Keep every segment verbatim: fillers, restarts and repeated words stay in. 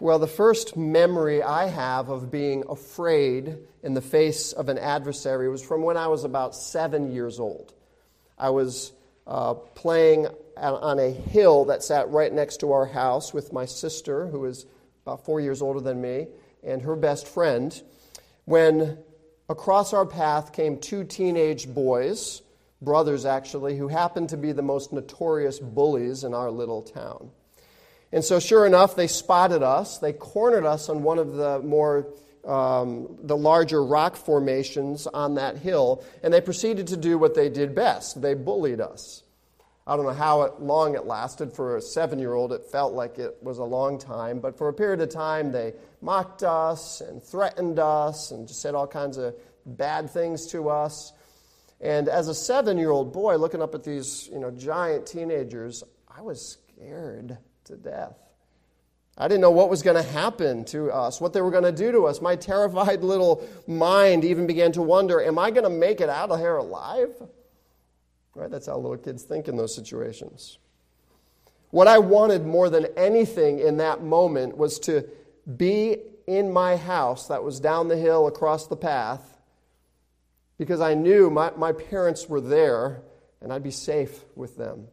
Well, the first memory I have of being afraid in the face of an adversary was from when I was about seven years old. I was uh, playing on a hill that sat right next to our house with my sister, who was about four years older than me, and her best friend, when across our path came two teenage boys, brothers actually, who happened to be the most notorious bullies in our little town. And so sure enough, they spotted us. They cornered us on one of the more, um, the larger rock formations on that hill, and they proceeded to do what they did best. They bullied us. I don't know how it, long it lasted. For a seven-year-old, it felt like it was a long time. But for a period of time, they mocked us and threatened us and just said all kinds of bad things to us. And as a seven-year-old boy looking up at these, you know, giant teenagers, I was scared to death. I didn't know what was going to happen to us, what they were going to do to us. My terrified little mind even began to wonder, am I going to make it out of here alive? Right? That's how little kids think in those situations. What I wanted more than anything in that moment was to be in my house that was down the hill across the path, because I knew my, my parents were there and I'd be safe with them.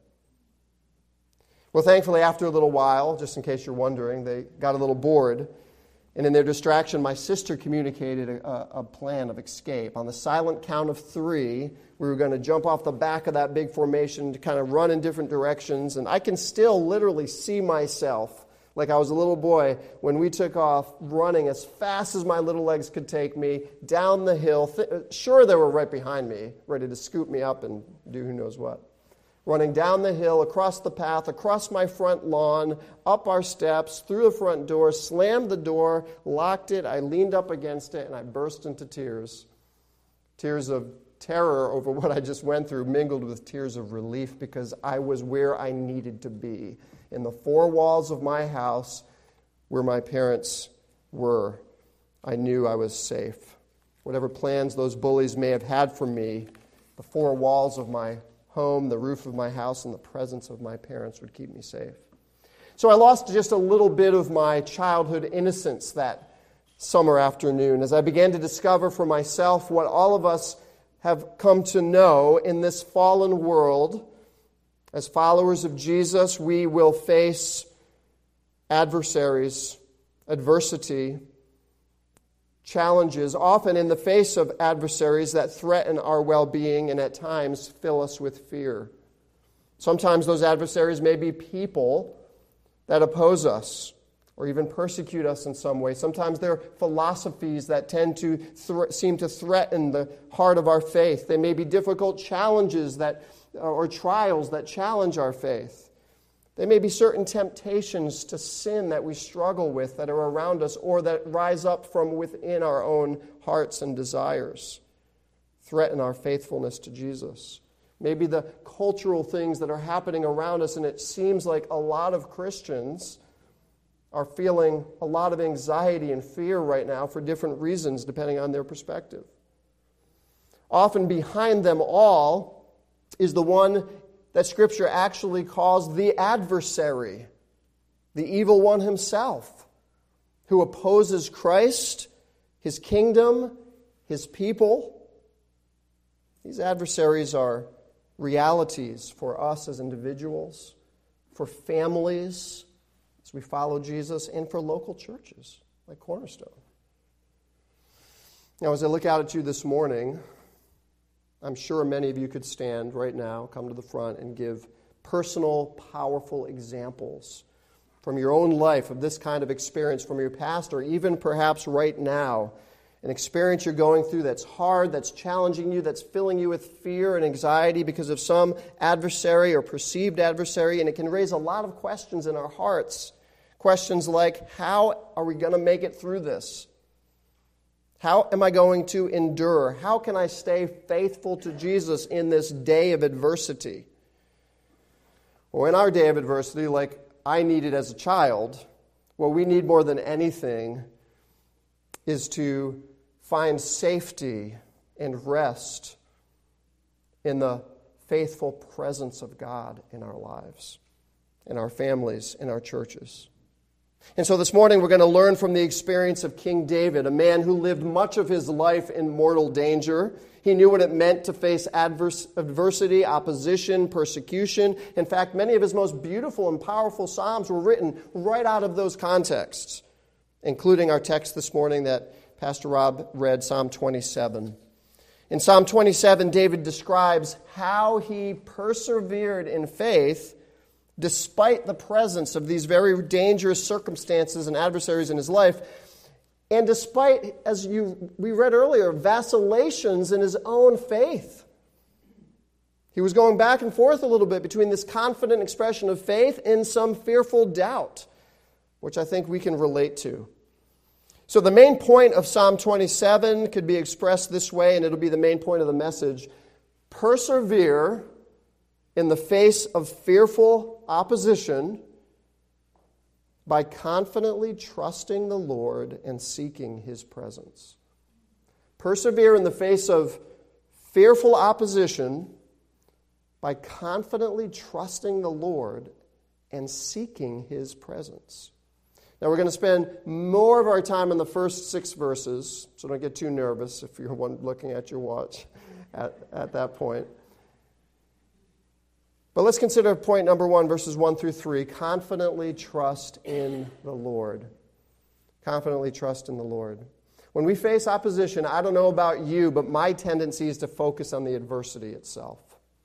Well, thankfully, after a little while, just in case you're wondering, they got a little bored. And in their distraction, my sister communicated a, a plan of escape. On the silent count of three, we were going to jump off the back of that big formation to kind of run in different directions. And I can still literally see myself, like I was a little boy, when we took off running as fast as my little legs could take me down the hill. Sure, they were right behind me, ready to scoop me up and do who knows what. Running down the hill, across the path, across my front lawn, up our steps, through the front door, slammed the door, locked it. I leaned up against it, and I burst into tears. Tears of terror over what I just went through, mingled with tears of relief, because I was where I needed to be, in the four walls of my house where my parents were. I knew I was safe. Whatever plans those bullies may have had for me, the four walls of my home, the roof of my house, and the presence of my parents would keep me safe. So I lost just a little bit of my childhood innocence that summer afternoon as I began to discover for myself what all of us have come to know in this fallen world. As followers of Jesus, we will face adversaries, adversity, challenges, often in the face of adversaries that threaten our well-being and at times fill us with fear. Sometimes those adversaries may be people that oppose us or even persecute us in some way. Sometimes they're philosophies that tend to th- seem to threaten the heart of our faith. They may be difficult challenges that or trials that challenge our faith. There may be certain temptations to sin that we struggle with that are around us or that rise up from within our own hearts and desires, threaten our faithfulness to Jesus. Maybe the cultural things that are happening around us, and it seems like a lot of Christians are feeling a lot of anxiety and fear right now for different reasons, depending on their perspective. Often behind them all is the one that Scripture actually calls the adversary, the evil one himself, who opposes Christ, his kingdom, his people. These adversaries are realities for us as individuals, for families as we follow Jesus, and for local churches like Cornerstone. Now, as I look out at you this morning, I'm sure many of you could stand right now, come to the front, and give personal, powerful examples from your own life of this kind of experience from your past, or even perhaps right now, an experience you're going through that's hard, that's challenging you, that's filling you with fear and anxiety because of some adversary or perceived adversary, and it can raise a lot of questions in our hearts. Questions like, how are we going to make it through this? How am I going to endure? How can I stay faithful to Jesus in this day of adversity? Well, in our day of adversity, like I needed as a child, what we need more than anything is to find safety and rest in the faithful presence of God in our lives, in our families, in our churches. And so this morning we're going to learn from the experience of King David, a man who lived much of his life in mortal danger. He knew what it meant to face adverse, adversity, opposition, persecution. In fact, many of his most beautiful and powerful psalms were written right out of those contexts, including our text this morning that Pastor Rob read, Psalm twenty-seven. In Psalm twenty-seven, David describes how he persevered in faith despite the presence of these very dangerous circumstances and adversaries in his life, and despite, as you we read earlier, vacillations in his own faith. He was going back and forth a little bit between this confident expression of faith and some fearful doubt, which I think we can relate to. So the main point of Psalm twenty-seven could be expressed this way, and it'll be the main point of the message. Persevere in the face of fearful opposition by confidently trusting the Lord and seeking His presence. Persevere in the face of fearful opposition by confidently trusting the Lord and seeking His presence. Now we're going to spend more of our time in the first six verses, so don't get too nervous if you're one looking at your watch at, at that point. But let's consider point number one, verses one through three. Confidently trust in the Lord. Confidently trust in the Lord. When we face opposition, I don't know about you, but my tendency is to focus on the adversity itself.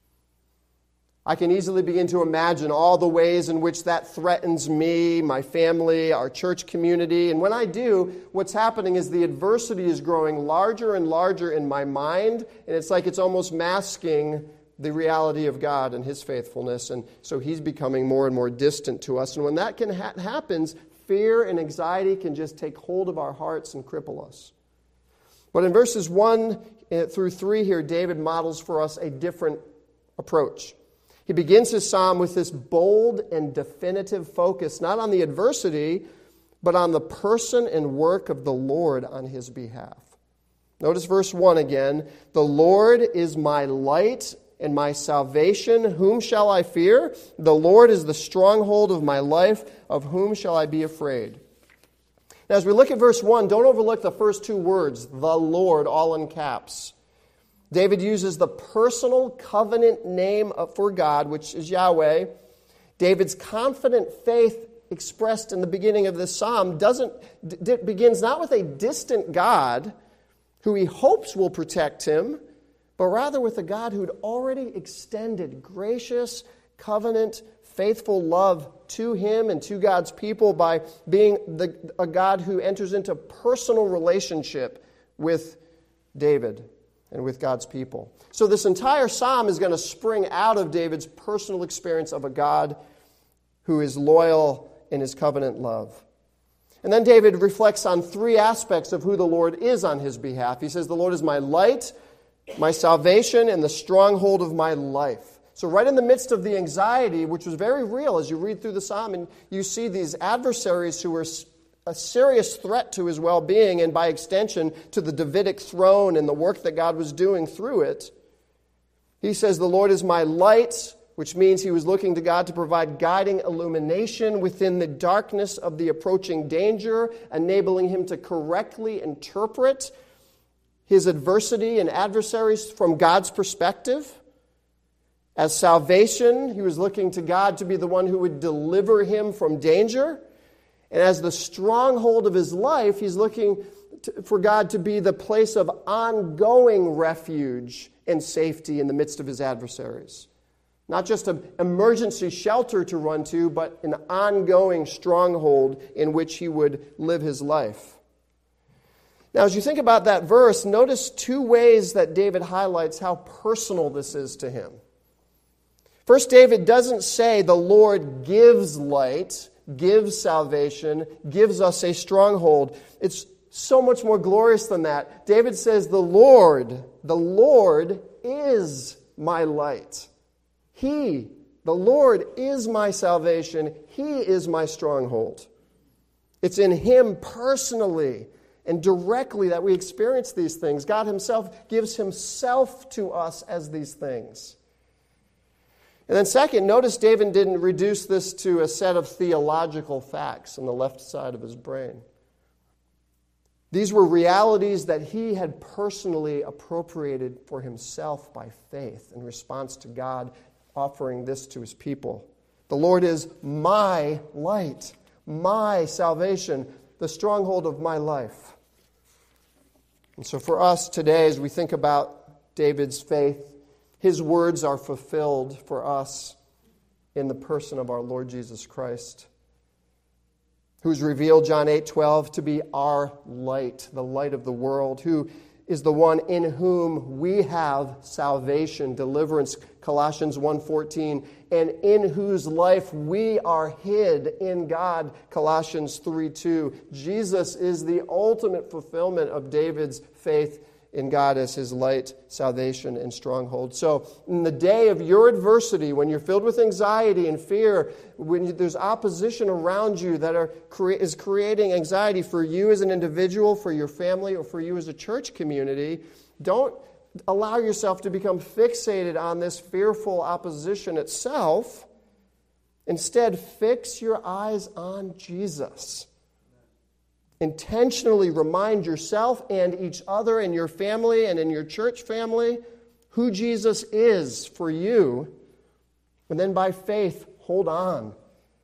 I can easily begin to imagine all the ways in which that threatens me, my family, our church community. And when I do, what's happening is the adversity is growing larger and larger in my mind, and it's like it's almost masking the reality of God and His faithfulness, and so He's becoming more and more distant to us. And when that can ha- happens, fear and anxiety can just take hold of our hearts and cripple us. But in verses one through three here, David models for us a different approach. He begins his psalm with this bold and definitive focus, not on the adversity, but on the person and work of the Lord on his behalf. Notice verse one again. The Lord is my light and my salvation. Whom shall I fear? The Lord is the stronghold of my life. Of whom shall I be afraid? Now, as we look at verse one, don't overlook the first two words, the Lord, all in caps. David uses the personal covenant name for God, which is Yahweh. David's confident faith expressed in the beginning of this psalm doesn't d- begins not with a distant God who he hopes will protect him, but rather with a God who had already extended gracious, covenant, faithful love to him and to God's people by being the, a God who enters into personal relationship with David and with God's people. So this entire psalm is going to spring out of David's personal experience of a God who is loyal in his covenant love. And then David reflects on three aspects of who the Lord is on his behalf. He says, the Lord is my light, my salvation, and the stronghold of my life. So right in the midst of the anxiety, which was very real as you read through the psalm, and you see these adversaries who were a serious threat to his well-being and by extension to the Davidic throne and the work that God was doing through it, he says, the Lord is my light, which means he was looking to God to provide guiding illumination within the darkness of the approaching danger, enabling him to correctly interpret his adversity and adversaries from God's perspective. As salvation, he was looking to God to be the one who would deliver him from danger. And as the stronghold of his life, he's looking to, for God to be the place of ongoing refuge and safety in the midst of his adversaries. Not just an emergency shelter to run to, but an ongoing stronghold in which he would live his life. Now, as you think about that verse, notice two ways that David highlights how personal this is to him. First, David doesn't say the Lord gives light, gives salvation, gives us a stronghold. It's so much more glorious than that. David says the Lord, the Lord is my light. He, the Lord, is my salvation. He is my stronghold. It's in him personally and directly that we experience these things. God himself gives himself to us as these things. And then second, notice David didn't reduce this to a set of theological facts on the left side of his brain. These were realities that he had personally appropriated for himself by faith in response to God offering this to his people. The Lord is my light, my salvation, the stronghold of my life. And so for us today, as we think about David's faith, his words are fulfilled for us in the person of our Lord Jesus Christ, who is revealed, John eight twelve, to be our light, the light of the world, who is the one in whom we have salvation, deliverance, Colossians one fourteen, and in whose life we are hid in God, Colossians three two. Jesus is the ultimate fulfillment of David's faith in God as his light, salvation, and stronghold. So in the day of your adversity, when you're filled with anxiety and fear, when there's opposition around you that are is creating anxiety for you as an individual, for your family, or for you as a church community, don't allow yourself to become fixated on this fearful opposition itself. Instead, fix your eyes on Jesus. Intentionally remind yourself and each other and your family and in your church family who Jesus is for you. And then by faith, hold on.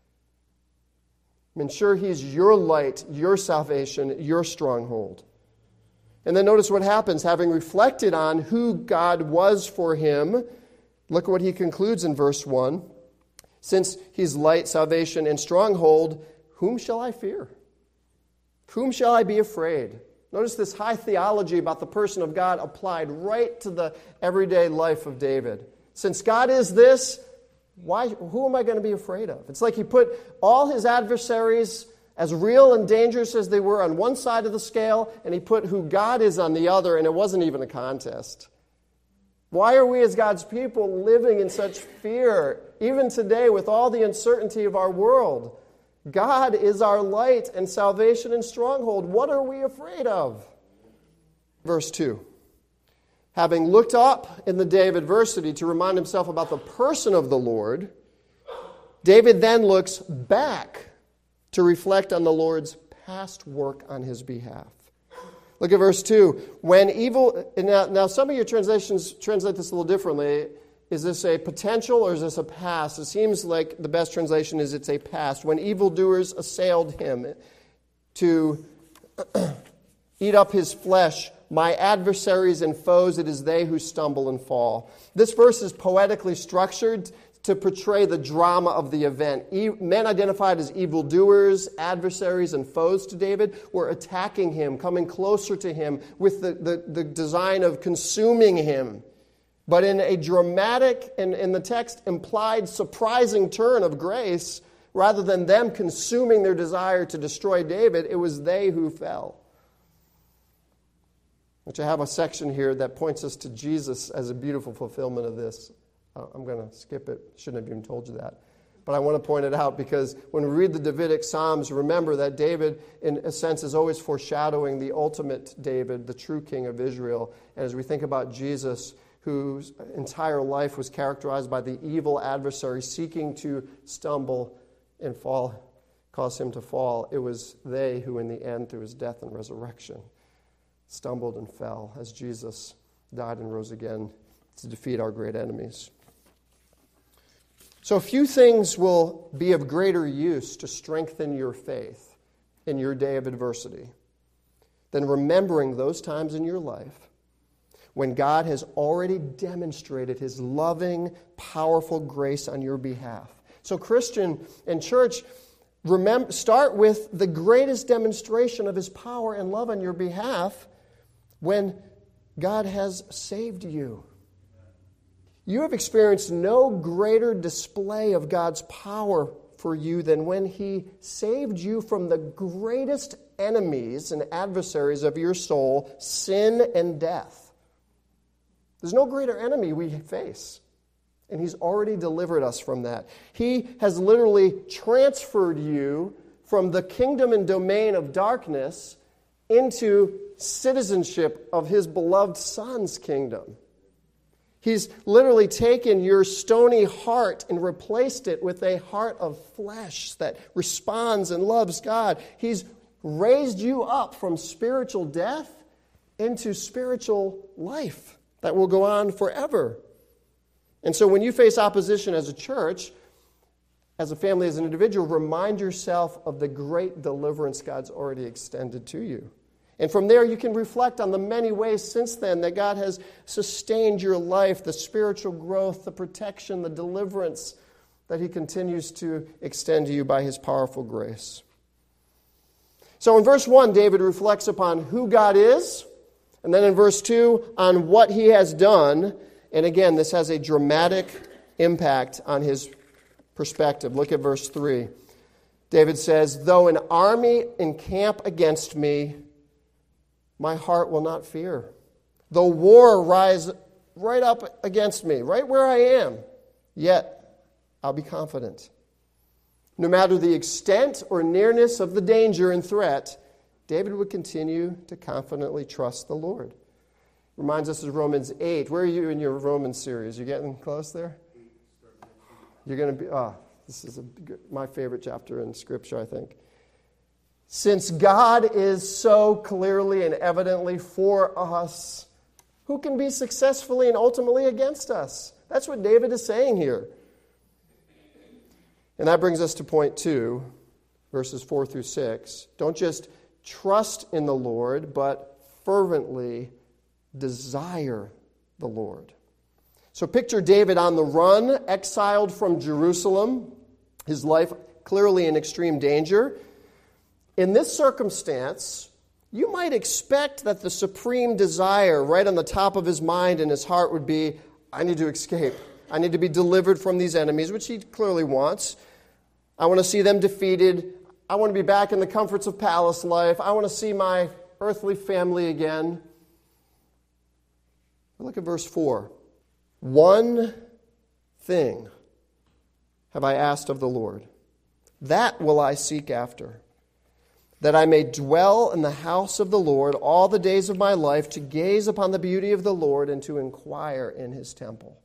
Ensure He's your light, your salvation, your stronghold. And then notice what happens. Having reflected on who God was for him, look at what he concludes in verse one. Since He's light, salvation, and stronghold, whom shall I fear? Whom shall I be afraid? Notice this high theology about the person of God applied right to the everyday life of David. Since God is this, why? Who am I going to be afraid of? It's like he put all his adversaries, as real and dangerous as they were, on one side of the scale, and he put who God is on the other, and it wasn't even a contest. Why are we as God's people living in such fear, even today with all the uncertainty of our world? God is our light and salvation and stronghold. What are we afraid of? Verse two. Having looked up in the day of adversity to remind himself about the person of the Lord, David then looks back to reflect on the Lord's past work on his behalf. Look at verse two. When evil... Now, now some of your translations translate this a little differently. Is this a potential or is this a past? It seems like the best translation is it's a past. When evildoers assailed him to eat up his flesh, my adversaries and foes, it is they who stumble and fall. This verse is poetically structured to portray the drama of the event. E- men identified as evildoers, adversaries, and foes to David were attacking him, coming closer to him with the, the, the design of consuming him. But in a dramatic, and in the text, implied surprising turn of grace, rather than them consuming their desire to destroy David, it was they who fell. Which I have a section here that points us to Jesus as a beautiful fulfillment of this. Uh, I'm going to skip it. Shouldn't have even told you that. But I want to point it out because when we read the Davidic Psalms, remember that David, in a sense, is always foreshadowing the ultimate David, the true king of Israel. And as we think about Jesus, whose entire life was characterized by the evil adversary seeking to stumble and fall, cause him to fall, it was they who in the end, through his death and resurrection, stumbled and fell as Jesus died and rose again to defeat our great enemies. So few things will be of greater use to strengthen your faith in your day of adversity than remembering those times in your life when God has already demonstrated His loving, powerful grace on your behalf. So Christian and church, remember, start with the greatest demonstration of His power and love on your behalf when God has saved you. You have experienced no greater display of God's power for you than when He saved you from the greatest enemies and adversaries of your soul, sin and death. There's no greater enemy we face, and He's already delivered us from that. He has literally transferred you from the kingdom and domain of darkness into citizenship of His beloved Son's kingdom. He's literally taken your stony heart and replaced it with a heart of flesh that responds and loves God. He's raised you up from spiritual death into spiritual life that will go on forever. And so when you face opposition as a church, as a family, as an individual, remind yourself of the great deliverance God's already extended to you. And from there, you can reflect on the many ways since then that God has sustained your life, the spiritual growth, the protection, the deliverance that He continues to extend to you by His powerful grace. So in verse one, David reflects upon who God is, and then in verse two, on what He has done. And again, this has a dramatic impact on his perspective. Look at verse three. David says, "Though an army encamp against me, my heart will not fear. Though war rise right up against me, right where I am, yet I'll be confident." No matter the extent or nearness of the danger and threat, David would continue to confidently trust the Lord. Reminds us of Romans eight. Where are you in your Romans series? You getting close there? You're going to be, ah, oh, this is a, my favorite chapter in Scripture, I think. Since God is so clearly and evidently for us, who can be successfully and ultimately against us? That's what David is saying here. And that brings us to point two, verses four through six. Don't just trust in the Lord, but fervently desire the Lord. So picture David on the run, exiled from Jerusalem, his life clearly in extreme danger. In this circumstance, you might expect that the supreme desire right on the top of his mind and his heart would be, I need to escape. I need to be delivered from these enemies, which he clearly wants. I want to see them defeated. I want to be back in the comforts of palace life. I want to see my earthly family again. Look at verse four. One thing have I asked of the Lord, that will I seek after, that I may dwell in the house of the Lord all the days of my life, to gaze upon the beauty of the Lord and to inquire in His temple.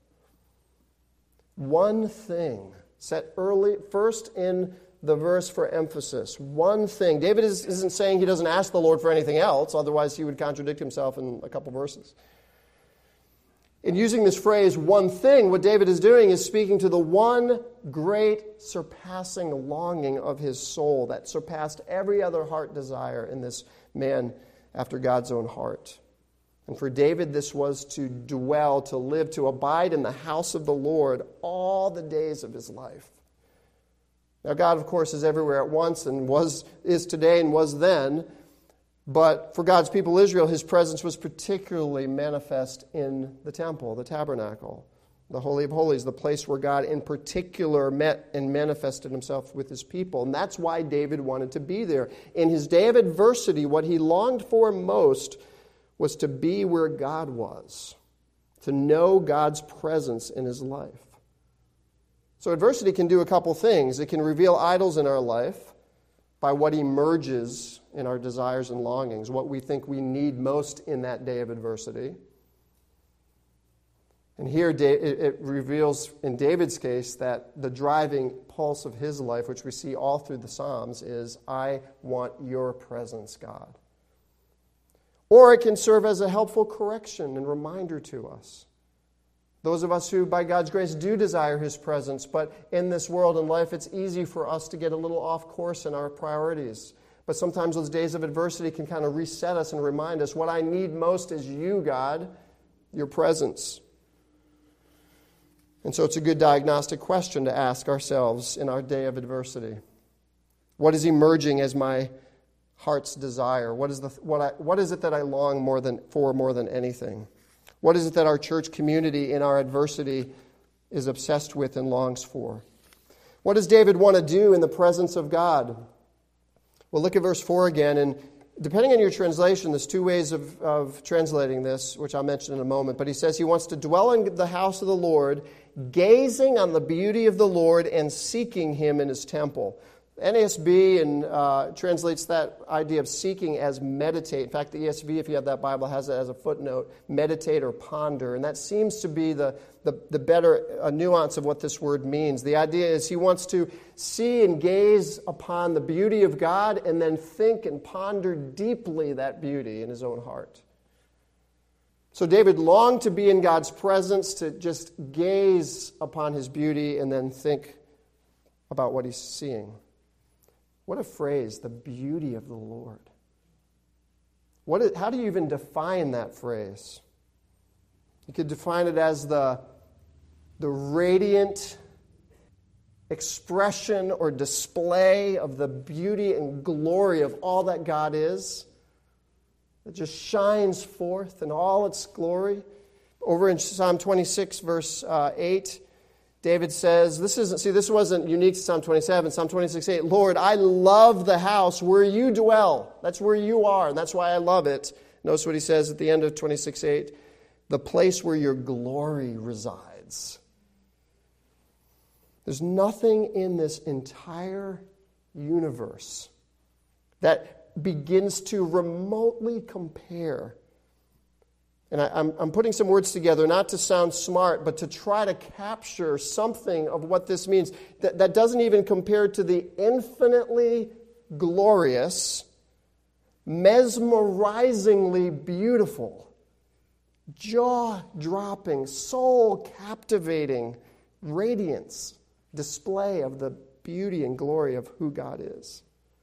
One thing, set early, first in the verse for emphasis. One thing. David is, isn't saying he doesn't ask the Lord for anything else, otherwise he would contradict himself in a couple verses. In using this phrase, one thing, what David is doing is speaking to the one great surpassing longing of his soul that surpassed every other heart desire in this man after God's own heart. And for David, this was to dwell, to live, to abide in the house of the Lord all the days of his life. Now, God, of course, is everywhere at once and was, is today and was then. But for God's people Israel, His presence was particularly manifest in the temple, the tabernacle, the Holy of Holies, the place where God in particular met and manifested Himself with His people. And that's why David wanted to be there. In his day of adversity, what he longed for most was to be where God was, to know God's presence in his life. So adversity can do a couple things. It can reveal idols in our life by what emerges in our desires and longings, what we think we need most in that day of adversity. And here it reveals, in David's case, that the driving pulse of his life, which we see all through the Psalms, is, I want your presence, God. Or it can serve as a helpful correction and reminder to us. Those of us who, by God's grace, do desire His presence, but in this world and life, it's easy for us to get a little off course in our priorities. But sometimes those days of adversity can kind of reset us and remind us, what I need most is you, God, your presence. And so it's a good diagnostic question to ask ourselves in our day of adversity. What is emerging as my heart's desire? What is the what I what is it that I long more than for more than anything? What is it that our church community in our adversity is obsessed with and longs for? What does David want to do in the presence of God? Well, look at verse four again, and depending on your translation, there's two ways of, of translating this, which I'll mention in a moment. But he says he wants to dwell in the house of the Lord, gazing on the beauty of the Lord and seeking Him in His temple. N A S B and uh, translates that idea of seeking as meditate. In fact, the E S V, if you have that Bible, has it as a footnote, meditate or ponder. And that seems to be the, the, the better uh, nuance of what this word means. The idea is he wants to see and gaze upon the beauty of God and then think and ponder deeply that beauty in his own heart. So David longed to be in God's presence, to just gaze upon his beauty and then think about what he's seeing. What a phrase, the beauty of the Lord. What is, how do you even define that phrase? You could define it as the, the radiant expression or display of the beauty and glory of all that God is. It just shines forth in all its glory. Over in Psalm twenty-six, verse uh, eight, David says, this isn't, see, this wasn't unique to Psalm twenty-seven. Psalm twenty-six, eight, Lord, I love the house where you dwell. That's where you are, and that's why I love it. Notice what he says at the end of twenty-six, eight, the place where your glory resides. There's nothing in this entire universe that begins to remotely compare. And I, I'm, I'm putting some words together, not to sound smart, but to try to capture something of what this means. That, that doesn't even compare to the infinitely glorious, mesmerizingly beautiful, jaw-dropping, soul-captivating radiance, display of the beauty and glory of who God is.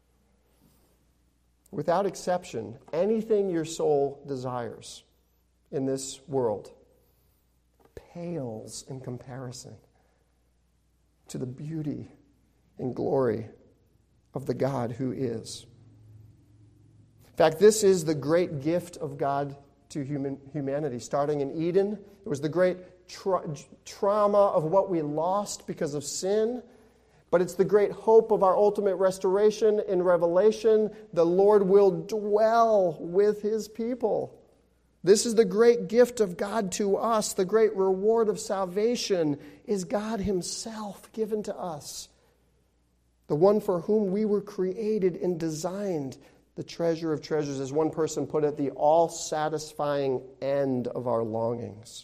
Without exception, anything your soul desires in this world pales in comparison to the beauty and glory of the God who is. In fact, this is the great gift of God to human, humanity. Starting in Eden, it was the great tra- trauma of what we lost because of sin. But it's the great hope of our ultimate restoration in Revelation. The Lord will dwell with his people. This is the great gift of God to us. The great reward of salvation is God himself given to us. The one for whom we were created and designed, the treasure of treasures. As one person put it, the all-satisfying end of our longings.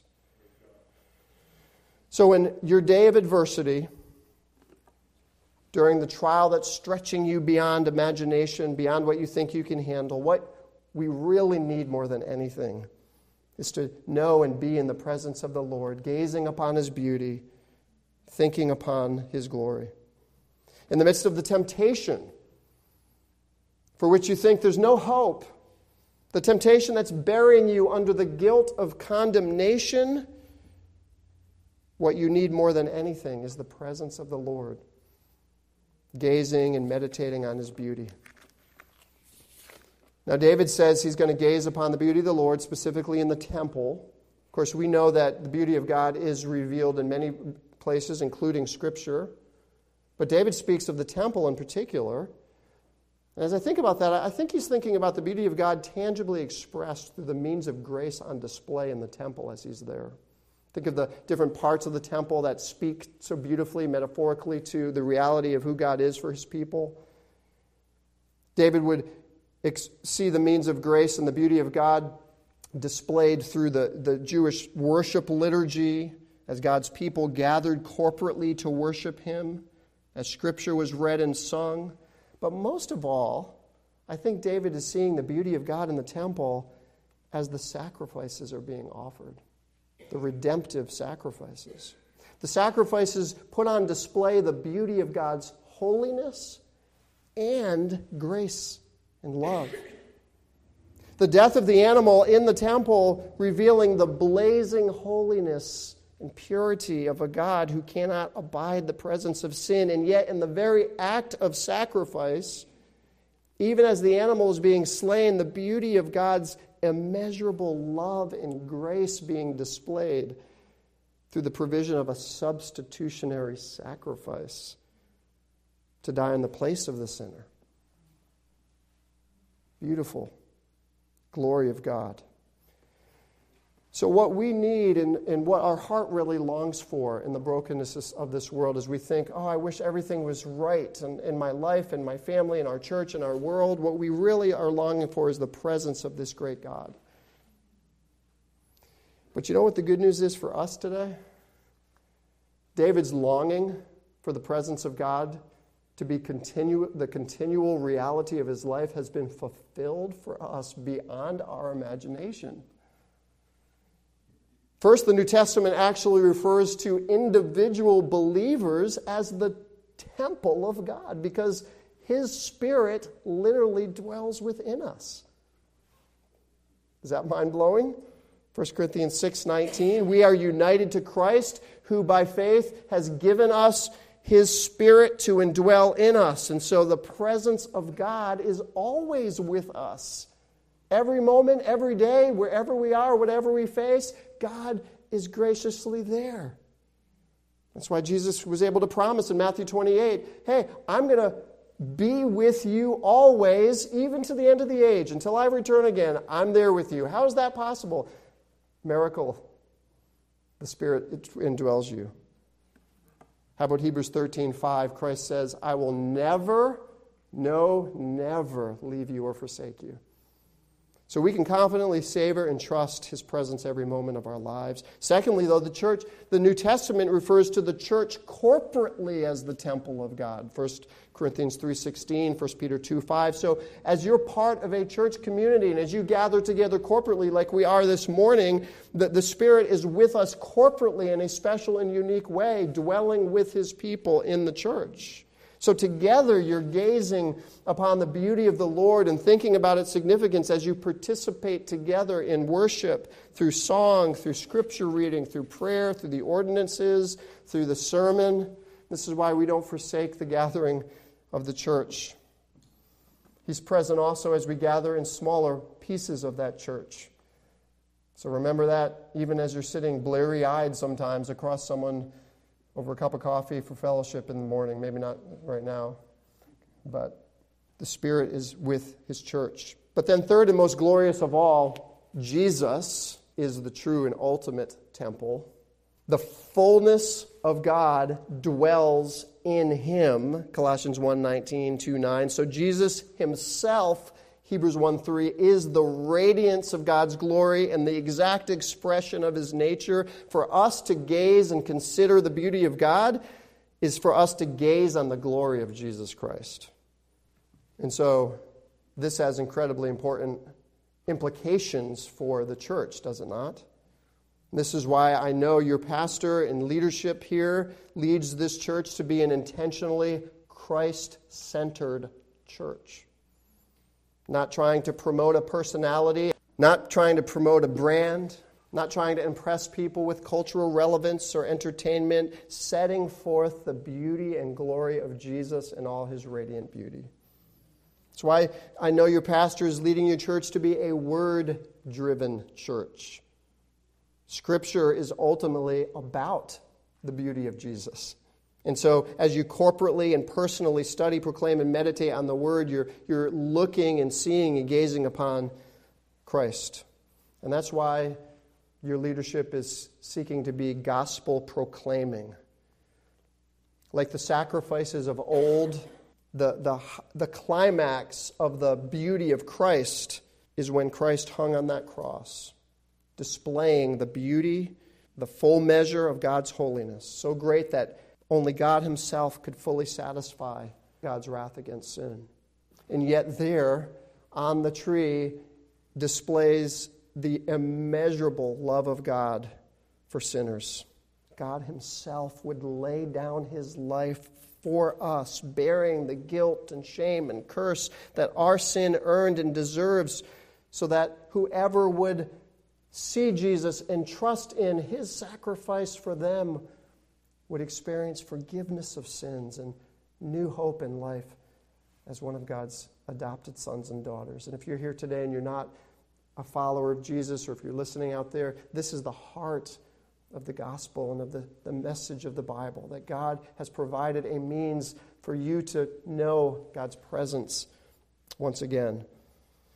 So in your day of adversity, during the trial that's stretching you beyond imagination, beyond what you think you can handle, what we really need more than anything is to know and be in the presence of the Lord, gazing upon his beauty, thinking upon his glory. In the midst of the temptation for which you think there's no hope, the temptation that's burying you under the guilt of condemnation, what you need more than anything is the presence of the Lord, gazing and meditating on his beauty. Now, David says he's going to gaze upon the beauty of the Lord, specifically in the temple. Of course, we know that the beauty of God is revealed in many places, including Scripture. But David speaks of the temple in particular. And as I think about that, I think he's thinking about the beauty of God tangibly expressed through the means of grace on display in the temple as he's there. Think of the different parts of the temple that speak so beautifully, metaphorically, to the reality of who God is for his people. David would ex- see the means of grace and the beauty of God displayed through the, the Jewish worship liturgy as God's people gathered corporately to worship him, as Scripture was read and sung. But most of all, I think David is seeing the beauty of God in the temple as the sacrifices are being offered. The redemptive sacrifices. The sacrifices put on display the beauty of God's holiness and grace and love. The death of the animal in the temple revealing the blazing holiness and purity of a God who cannot abide the presence of sin. And yet in the very act of sacrifice, even as the animal is being slain, the beauty of God's immeasurable love and grace being displayed through the provision of a substitutionary sacrifice to die in the place of the sinner. Beautiful glory of God. So what we need and, and what our heart really longs for in the brokenness of this world is we think, oh, I wish everything was right in, in my life and my family and our church and our world. What we really are longing for is the presence of this great God. But you know what the good news is for us today? David's longing for the presence of God to be continu- the continual reality of his life has been fulfilled for us beyond our imagination. First, the New Testament actually refers to individual believers as the temple of God because His Spirit literally dwells within us. Is that mind-blowing? First Corinthians six nineteen, we are united to Christ, who by faith has given us His Spirit to indwell in us. And so the presence of God is always with us. Every moment, every day, wherever we are, whatever we face, God is graciously there. That's why Jesus was able to promise in Matthew twenty-eight, hey, I'm going to be with you always, even to the end of the age. Until I return again, I'm there with you. How is that possible? Miracle. The Spirit indwells you. How about Hebrews thirteen five? Christ says, I will never, no, never leave you or forsake you. So we can confidently savor and trust His presence every moment of our lives. Secondly, though, the church, the New Testament refers to the church corporately as the temple of God. First Corinthians three sixteen, First Peter two five. So as you're part of a church community and as you gather together corporately like we are this morning, the, the Spirit is with us corporately in a special and unique way, dwelling with His people in the church. So together you're gazing upon the beauty of the Lord and thinking about its significance as you participate together in worship through song, through scripture reading, through prayer, through the ordinances, through the sermon. This is why we don't forsake the gathering of the church. He's present also as we gather in smaller pieces of that church. So remember that even as you're sitting bleary-eyed sometimes across someone over a cup of coffee for fellowship in the morning. Maybe not right now, but the Spirit is with His church. But then third and most glorious of all, Jesus is the true and ultimate temple. The fullness of God dwells in Him, Colossians one nineteen, two nine. So Jesus Himself, Hebrews one three, is the radiance of God's glory and the exact expression of His nature. For us to gaze and consider the beauty of God is for us to gaze on the glory of Jesus Christ. And so this has incredibly important implications for the church, does it not? This is why I know your pastor and leadership here leads this church to be an intentionally Christ-centered church. Not trying to promote a personality, not trying to promote a brand, not trying to impress people with cultural relevance or entertainment, setting forth the beauty and glory of Jesus in all His radiant beauty. That's why I know your pastor is leading your church to be a word-driven church. Scripture is ultimately about the beauty of Jesus. And so as you corporately and personally study, proclaim, and meditate on the Word, you're, you're looking and seeing and gazing upon Christ. And that's why your leadership is seeking to be gospel proclaiming. Like the sacrifices of old, the, the, the climax of the beauty of Christ is when Christ hung on that cross, displaying the beauty, the full measure of God's holiness, so great that only God Himself could fully satisfy God's wrath against sin. And yet there, on the tree, displays the immeasurable love of God for sinners. God Himself would lay down His life for us, bearing the guilt and shame and curse that our sin earned and deserves, so that whoever would see Jesus and trust in His sacrifice for them would experience forgiveness of sins and new hope in life as one of God's adopted sons and daughters. And if you're here today and you're not a follower of Jesus, or if you're listening out there, this is the heart of the gospel and of the, the message of the Bible, that God has provided a means for you to know God's presence once again.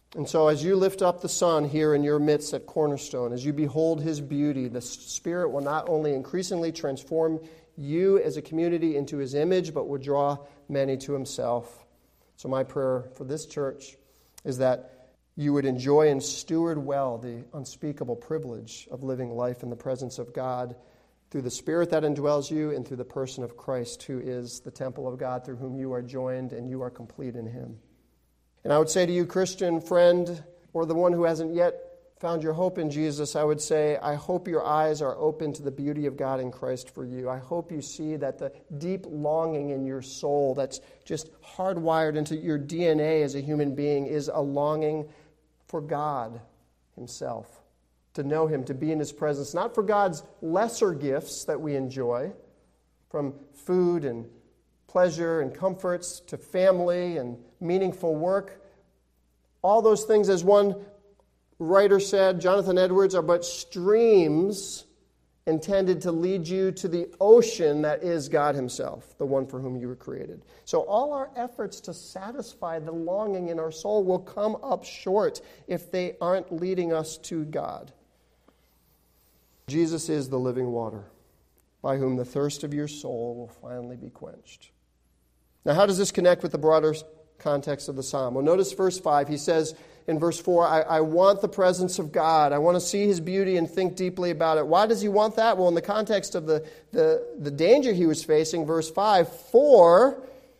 And so as you lift up the Son here in your midst at Cornerstone, as you behold his beauty, the Spirit will not only increasingly transform you as a community into his image, but will draw many to himself. So my prayer for this church is that you would enjoy and steward well the unspeakable privilege of living life in the presence of God through the Spirit that indwells you and through the person of Christ, who is the temple of God, through whom you are joined and you are complete in him. And I would say to you, Christian friend, or the one who hasn't yet found your hope in Jesus, I would say, I hope your eyes are open to the beauty of God in Christ for you. I hope you see that the deep longing in your soul that's just hardwired into your D N A as a human being is a longing for God himself, to know him, to be in his presence, not for God's lesser gifts that we enjoy, from food and pleasure and comforts to family and meaningful work. All those things, as one writer said, Jonathan Edwards, are but streams intended to lead you to the ocean that is God himself, the one for whom you were created. So all our efforts to satisfy the longing in our soul will come up short if they aren't leading us to God. Jesus is the living water, by whom the thirst of your soul will finally be quenched. Now, how does this connect with the broader context of the psalm? Well, notice verse five. He says in verse four, I, I want the presence of God. I want to see his beauty and think deeply about it. Why does he want that? Well, in the context of the, the, the danger he was facing, verse five, for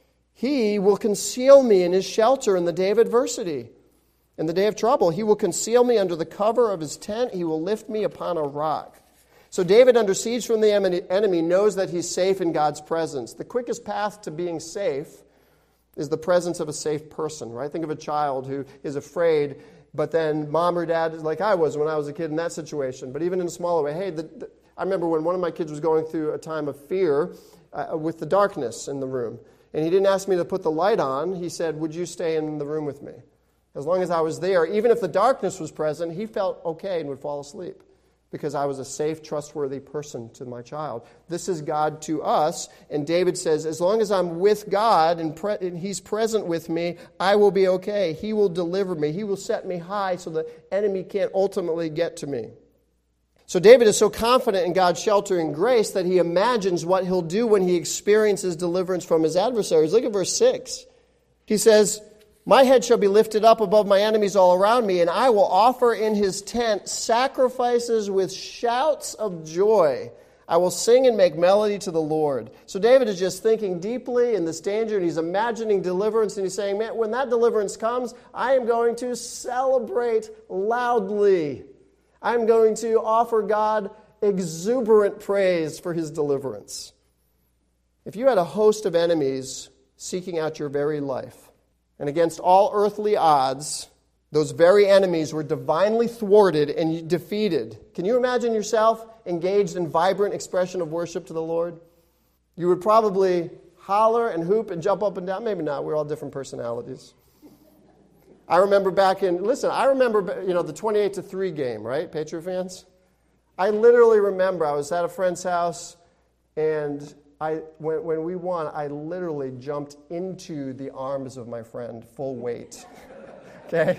he will conceal me in his shelter in the day of adversity. In the day of trouble, he will conceal me under the cover of his tent. He will lift me upon a rock. So David, under siege from the enemy, knows that he's safe in God's presence. The quickest path to being safe is the presence of a safe person, right? Think of a child who is afraid, but then mom or dad, like I was when I was a kid in that situation, but even in a smaller way. Hey, the, the, I remember when one of my kids was going through a time of fear uh, with the darkness in the room, and he didn't ask me to put the light on. He said, would you stay in the room with me? As long as I was there, even if the darkness was present, he felt okay and would fall asleep, because I was a safe, trustworthy person to my child. This is God to us, and David says, as long as I'm with God and, pre- and he's present with me, I will be okay. He will deliver me. He will set me high so the enemy can't ultimately get to me. So David is so confident in God's sheltering grace that he imagines what he'll do when he experiences deliverance from his adversaries. Look at verse six. He says, my head shall be lifted up above my enemies all around me, and I will offer in his tent sacrifices with shouts of joy. I will sing and make melody to the Lord. So David is just thinking deeply in this danger, and he's imagining deliverance, and he's saying, man, when that deliverance comes, I am going to celebrate loudly. I'm going to offer God exuberant praise for his deliverance. If you had a host of enemies seeking out your very life, and against all earthly odds, those very enemies were divinely thwarted and defeated. Can you imagine yourself engaged in vibrant expression of worship to the Lord? You would probably holler and hoop and jump up and down. Maybe not. We're all different personalities. I remember back in, listen, I remember, you know, the twenty-eight to three game, right, Patriot fans? I literally remember I was at a friend's house, and I, when, when we won, I literally jumped into the arms of my friend, full weight. Okay?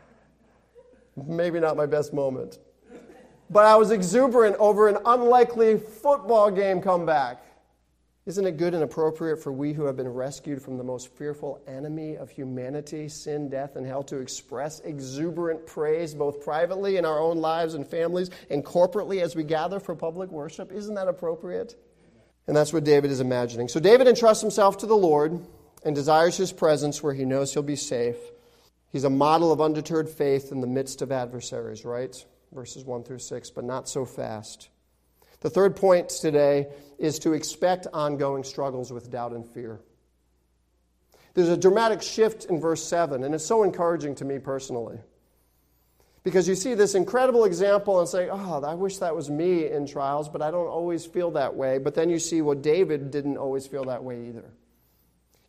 Maybe not my best moment. But I was exuberant over an unlikely football game comeback. Isn't it good and appropriate for we who have been rescued from the most fearful enemy of humanity, sin, death, and hell, to express exuberant praise both privately in our own lives and families and corporately as we gather for public worship? Isn't that appropriate? And that's what David is imagining. So David entrusts himself to the Lord and desires his presence where he knows he'll be safe. He's a model of undeterred faith in the midst of adversaries, right? Verses one through six, but not so fast. The third point today is to expect ongoing struggles with doubt and fear. There's a dramatic shift in verse seven, and it's so encouraging to me personally. Because you see this incredible example and say, oh, I wish that was me in trials, but I don't always feel that way. But then you see, well, David didn't always feel that way either.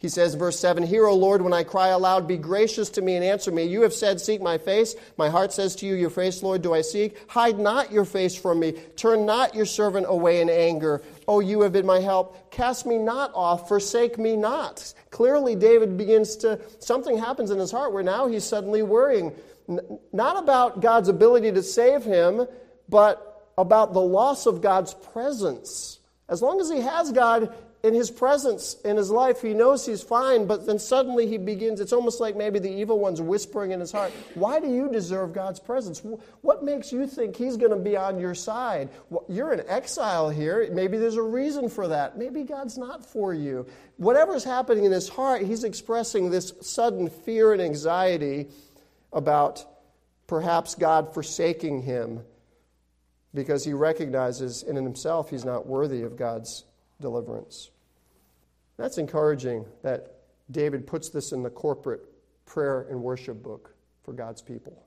He says, verse seven, "Hear, O Lord, when I cry aloud, be gracious to me and answer me. You have said, seek my face. My heart says to you, your face, Lord, do I seek. Hide not your face from me. Turn not your servant away in anger. O you have been my help. Cast me not off, forsake me not." Clearly, David begins to, something happens in his heart where now he's suddenly worrying, not about God's ability to save him, but about the loss of God's presence. As long as he has God in his presence in his life, he knows he's fine, but then suddenly he begins, it's almost like maybe the evil one's whispering in his heart, why do you deserve God's presence? What makes you think he's going to be on your side? Well, you're in exile here. Maybe there's a reason for that. Maybe God's not for you. Whatever's happening in his heart, he's expressing this sudden fear and anxiety about perhaps God forsaking him because he recognizes in himself he's not worthy of God's deliverance. That's encouraging that David puts this in the corporate prayer and worship book for God's people.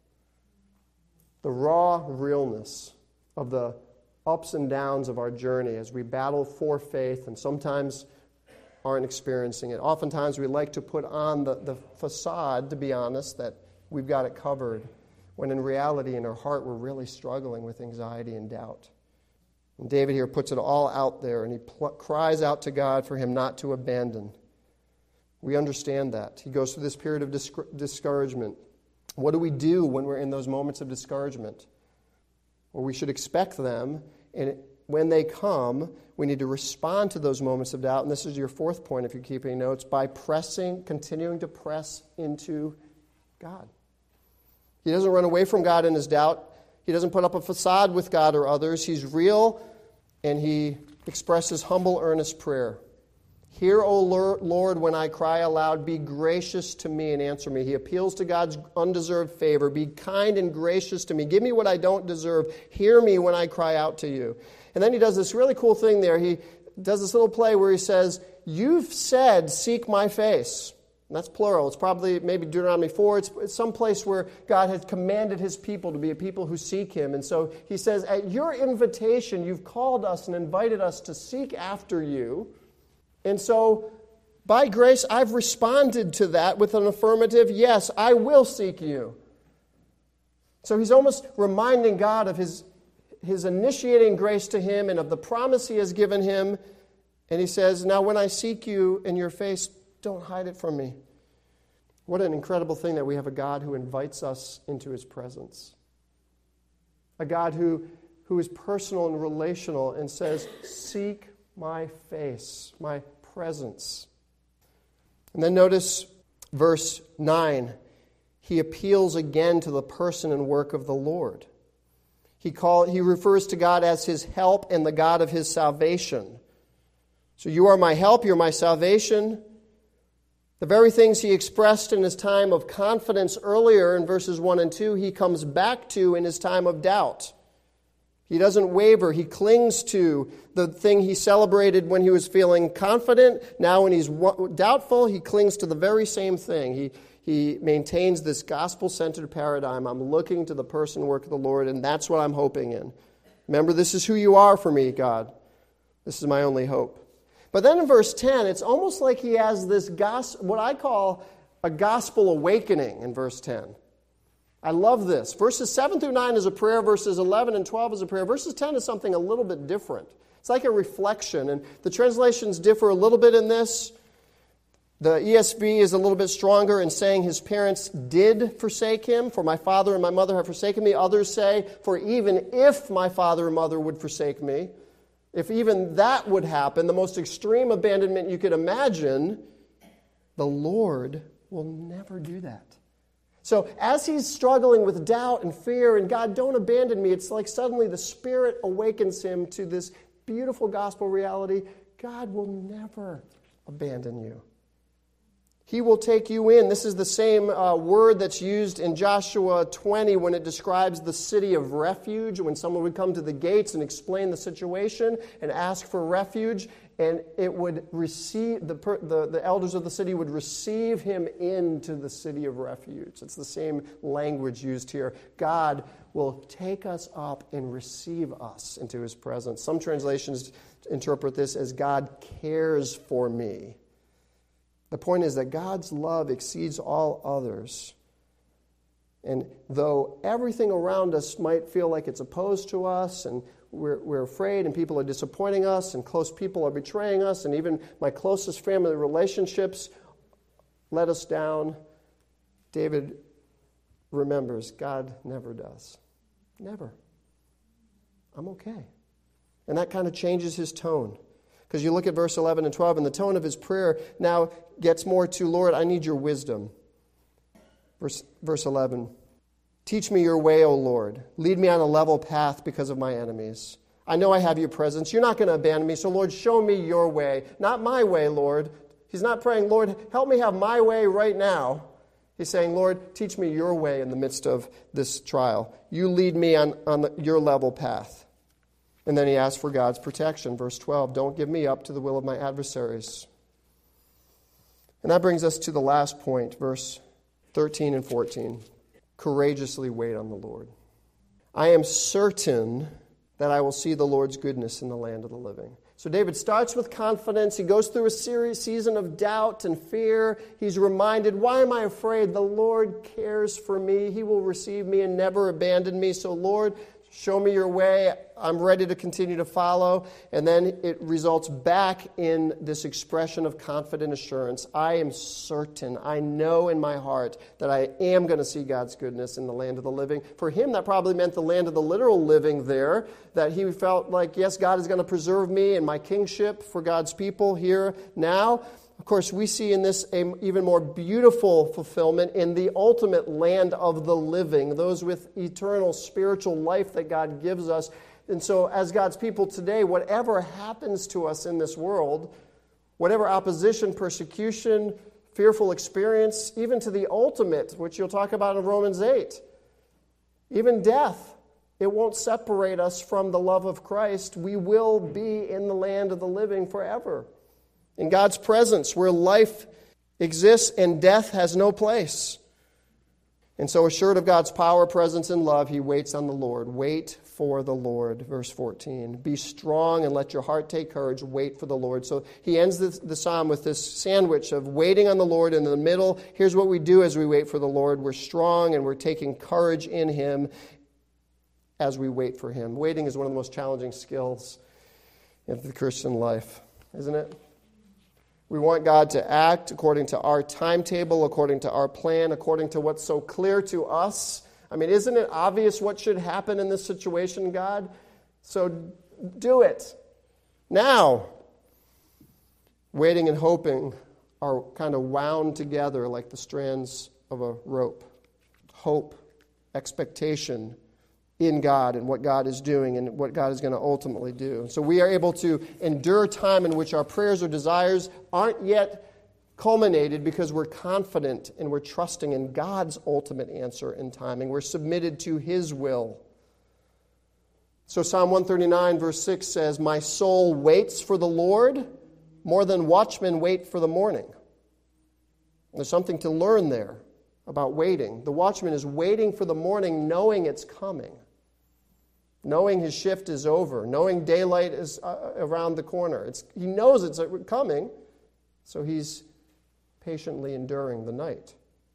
The raw realness of the ups and downs of our journey as we battle for faith and sometimes aren't experiencing it. Oftentimes we like to put on the, the facade, to be honest, that we've got it covered, when in reality in our heart we're really struggling with anxiety and doubt. And David here puts it all out there, and he pl- cries out to God for him not to abandon. We understand that. He goes through this period of dis- discouragement. What do we do when we're in those moments of discouragement? Well, we should expect them, and when they come, we need to respond to those moments of doubt. And this is your fourth point, if you're keeping notes, by pressing, continuing to press into God. He doesn't run away from God in his doubt. He doesn't put up a facade with God or others. He's real, and he expresses humble, earnest prayer. "Hear, O Lord, when I cry aloud. Be gracious to me and answer me." He appeals to God's undeserved favor. "Be kind and gracious to me. Give me what I don't deserve. Hear me when I cry out to you." And then he does this really cool thing there. He does this little play where he says, "You've said, seek my face." And that's plural. It's probably maybe Deuteronomy four. It's, it's some place where God has commanded his people to be a people who seek him. And so he says, at your invitation, you've called us and invited us to seek after you. And so, by grace, I've responded to that with an affirmative, yes, I will seek you. So he's almost reminding God of his, his initiating grace to him and of the promise he has given him. And he says, now when I seek you in your face, don't hide it from me. What an incredible thing that we have a God who invites us into his presence. A God who, who is personal and relational and says, seek my face, my presence. And then notice verse nine. He appeals again to the person and work of the Lord. He, call, he refers to God as his help and the God of his salvation. So you are my help, you're my salvation. The very things he expressed in his time of confidence earlier in verses one and two, he comes back to in his time of doubt. He doesn't waver. He clings to the thing he celebrated when he was feeling confident. Now when he's doubtful, he clings to the very same thing. He, he maintains this gospel-centered paradigm. I'm looking to the person and work of the Lord, and that's what I'm hoping in. Remember, this is who you are for me, God. This is my only hope. But then in verse ten, it's almost like he has this, gos- what I call a gospel awakening in verse ten. I love this. Verses seven through nine is a prayer. Verses eleven and twelve is a prayer. Verses ten is something a little bit different. It's like a reflection. And the translations differ a little bit in this. The E S V is a little bit stronger in saying his parents did forsake him. For my father and my mother have forsaken me. Others say, for even if my father and mother would forsake me, if even that would happen, the most extreme abandonment you could imagine, the Lord will never do that. So as he's struggling with doubt and fear and God, don't abandon me, it's like suddenly the Spirit awakens him to this beautiful gospel reality. God will never abandon you. He will take you in. This is the same uh, word that's used in Joshua twenty when it describes the city of refuge, when someone would come to the gates and explain the situation and ask for refuge, and it would receive, the, the, the elders of the city would receive him into the city of refuge. It's the same language used here. God will take us up and receive us into his presence. Some translations interpret this as God cares for me. The point is that God's love exceeds all others. And though everything around us might feel like it's opposed to us, and we're, we're afraid, and people are disappointing us, and close people are betraying us, and even my closest family relationships let us down, David remembers God never does. Never. I'm okay. And that kind of changes his tone. Because you look at verse eleven and twelve, and the tone of his prayer now gets more to, Lord, I need your wisdom. Verse, verse eleven, teach me your way, O Lord. Lead me on a level path because of my enemies. I know I have your presence. You're not going to abandon me, so Lord, show me your way. Not my way, Lord. He's not praying, Lord, help me have my way right now. He's saying, Lord, teach me your way in the midst of this trial. You lead me on, on the, your level path. And then he asks for God's protection. Verse twelve, don't give me up to the will of my adversaries. And that brings us to the last point, verse thirteen and fourteen. Courageously wait on the Lord. I am certain that I will see the Lord's goodness in the land of the living. So David starts with confidence. He goes through a serious season of doubt and fear. He's reminded, why am I afraid? The Lord cares for me. He will receive me and never abandon me. So Lord, show me your way. I'm ready to continue to follow. And then it results back in this expression of confident assurance. I am certain, I know in my heart that I am going to see God's goodness in the land of the living. For him, that probably meant the land of the literal living there, that he felt like, yes, God is going to preserve me and my kingship for God's people here now. Of course, we see in this an even more beautiful fulfillment in the ultimate land of the living, those with eternal spiritual life that God gives us. And so as God's people today, whatever happens to us in this world, whatever opposition, persecution, fearful experience, even to the ultimate, which you'll talk about in Romans eight, even death, it won't separate us from the love of Christ. We will be in the land of the living forever. In God's presence, where life exists and death has no place. And so, assured of God's power, presence, and love, he waits on the Lord. Wait for the Lord, verse fourteen. Be strong and let your heart take courage. Wait for the Lord. So he ends the, the psalm with this sandwich of waiting on the Lord. In the middle, here's what we do as we wait for the Lord. We're strong and we're taking courage in him as we wait for him. Waiting is one of the most challenging skills of the Christian life, isn't it? We want God to act according to our timetable, according to our plan, according to what's so clear to us. I mean, isn't it obvious what should happen in this situation, God? So do it now. Waiting and hoping are kind of wound together like the strands of a rope. Hope, expectation in God and what God is doing and what God is going to ultimately do. So we are able to endure time in which our prayers or desires aren't yet culminated because we're confident and we're trusting in God's ultimate answer and timing. We're submitted to his will. So Psalm one thirty-nine verse six says, my soul waits for the Lord more than watchmen wait for the morning. There's something to learn there about waiting. The watchman is waiting for the morning knowing it's coming. Knowing his shift is over, knowing daylight is uh, around the corner. It's, he knows it's coming, so he's patiently enduring the night.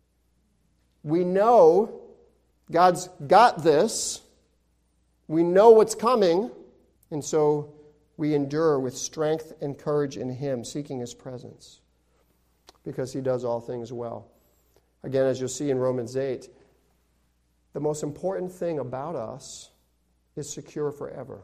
We know God's got this. We know what's coming, and so we endure with strength and courage in him, seeking his presence, because he does all things well. Again, as you'll see in Romans eight, the most important thing about us is secure forever.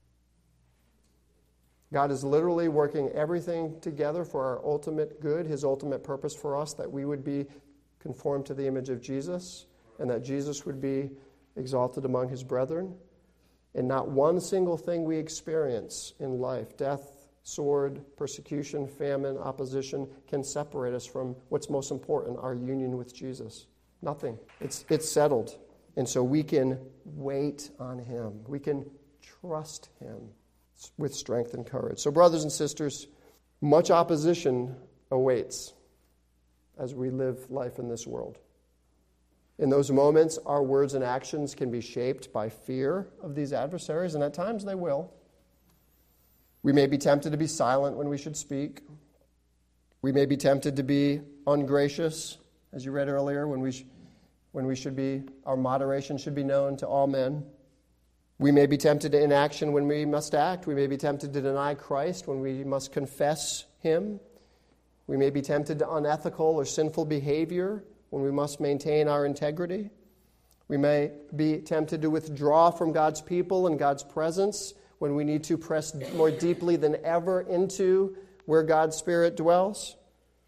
God is literally working everything together for our ultimate good, his ultimate purpose for us, that we would be conformed to the image of Jesus, and that Jesus would be exalted among his brethren. And not one single thing we experience in life, death, sword, persecution, famine, opposition, can separate us from what's most important, our union with Jesus. Nothing. It's, it's settled. And so we can wait on him. We can trust him with strength and courage. So brothers and sisters, much opposition awaits as we live life in this world. In those moments, our words and actions can be shaped by fear of these adversaries, and at times they will. We may be tempted to be silent when we should speak. We may be tempted to be ungracious, as you read earlier, when we, sh- when we should be, our moderation should be known to all men. We may be tempted to inaction when we must act. We may be tempted to deny Christ when we must confess Him. We may be tempted to unethical or sinful behavior when we must maintain our integrity. We may be tempted to withdraw from God's people and God's presence when we need to press more deeply than ever into where God's Spirit dwells.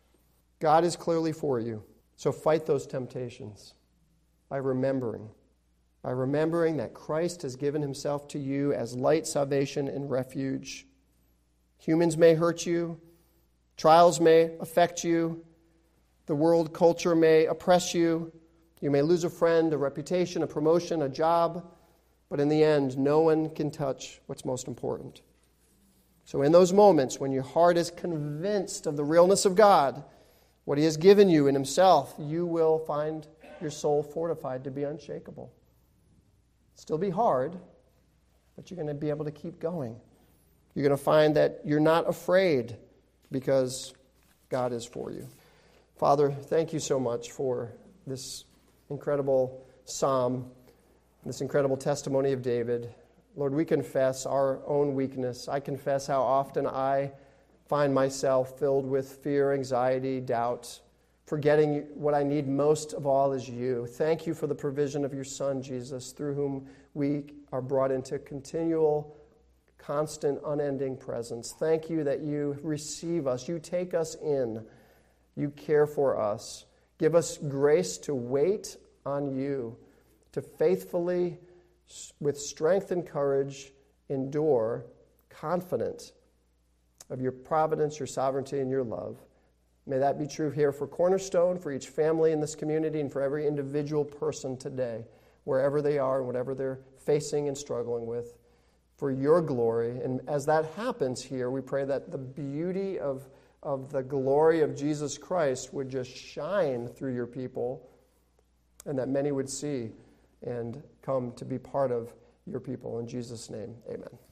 God is clearly for you. So fight those temptations by remembering. By remembering that Christ has given Himself to you as light, salvation, and refuge. Humans may hurt you. Trials may affect you. The world culture may oppress you. You may lose a friend, a reputation, a promotion, a job. But in the end, no one can touch what's most important. So in those moments when your heart is convinced of the realness of God, what He has given you in Himself, you will find your soul fortified to be unshakable. Still be hard, but you're going to be able to keep going. You're going to find that you're not afraid because God is for you. Father, thank you so much for this incredible psalm, this incredible testimony of David. Lord, we confess our own weakness. I confess how often I find myself filled with fear, anxiety, doubt, forgetting what I need most of all is you. Thank you for the provision of your Son, Jesus, through whom we are brought into continual, constant, unending presence. Thank you that you receive us. You take us in. You care for us. Give us grace to wait on you, to faithfully, with strength and courage, endure, confident of your providence, your sovereignty, and your love. May that be true here for Cornerstone, for each family in this community, and for every individual person today, wherever they are and whatever they're facing and struggling with, for your glory. And as that happens here, we pray that the beauty of, of the glory of Jesus Christ would just shine through your people, and that many would see and come to be part of your people. In Jesus' name, amen.